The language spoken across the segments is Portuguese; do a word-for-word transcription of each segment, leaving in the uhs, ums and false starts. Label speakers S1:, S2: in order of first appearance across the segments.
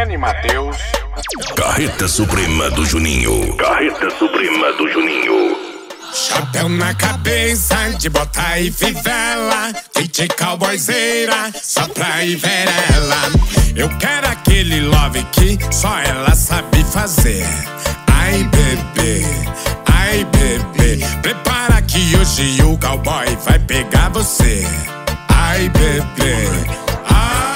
S1: Dani Matheus.
S2: Carreta Suprema do Juninho. Carreta Suprema do Juninho.
S3: Chapéu na cabeça, de bota e fivela, kit cowboyzeira, só pra ir ver ela. Eu quero aquele love que só ela sabe fazer. Ai bebê, ai bebê, prepara que hoje o cowboy vai pegar você. Ai bebê, ai.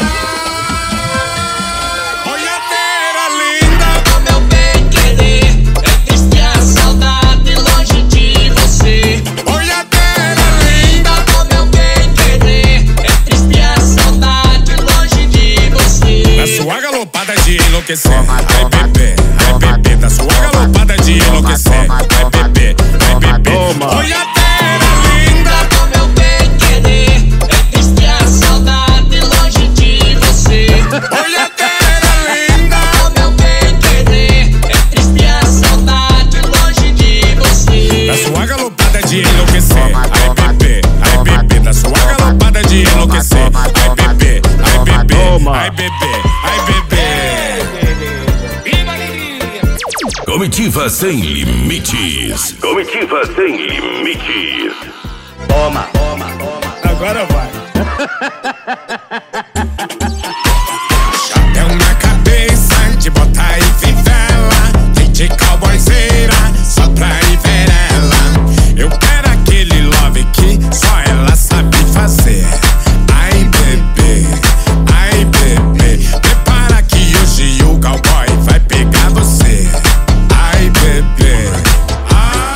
S3: Sua galopada de enlouquecer, ai bebê, ai bebê, da sua galopada de enlouquecer, ai bebê, ai bebê. Olhadeira linda,
S4: como eu bem querer, é triste a saudade longe de você.
S3: Olhadeira linda,
S4: como eu bem querer, é triste a saudade longe de você.
S3: Da sua galopada de enlouquecer, ai bebê, ai bebê, da sua galopada de enlouquecer, ai bebê, ai bebê, ai bebê.
S2: Comitiva sem limites. Comitiva sem limites.
S5: Toma, toma, toma.
S3: Agora vai. Chapéu na cabeça, de bota e fivela, kit cowboyzeira, só pra ir ver ela. Eu quero aquele love que só ela sabe fazer. Ai bebê, ai bebê, prepara que hoje o cowboy vai pegar você. Ai bebê, ai.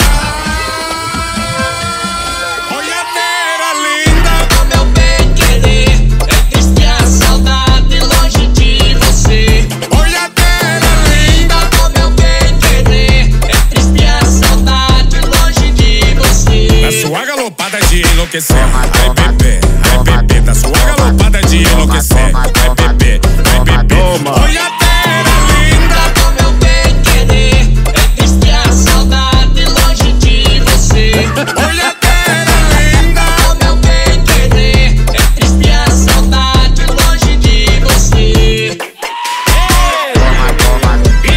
S3: Olhadeira linda,
S4: como eu bem querer, é triste a saudade longe de você.
S3: Olhadeira linda,
S4: como eu bem querer, é triste a saudade longe de você.
S3: da sua galopada de enlouquecer, ai bebê, ai bebê, da sua galopada de enlouquecer, ai bebê, ai bebê. Olhadeira linda,
S4: como eu bem querer, é triste a saudade longe de você.
S3: olhadeira linda,
S4: como eu bem querer, é triste a saudade longe de você.
S5: Toma, toma,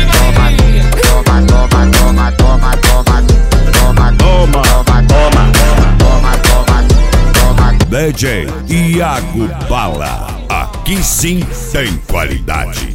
S5: toma, toma, toma, toma, toma, toma, toma, toma, toma, toma, toma.
S2: D J Iago Bala. Aqui sim tem qualidade.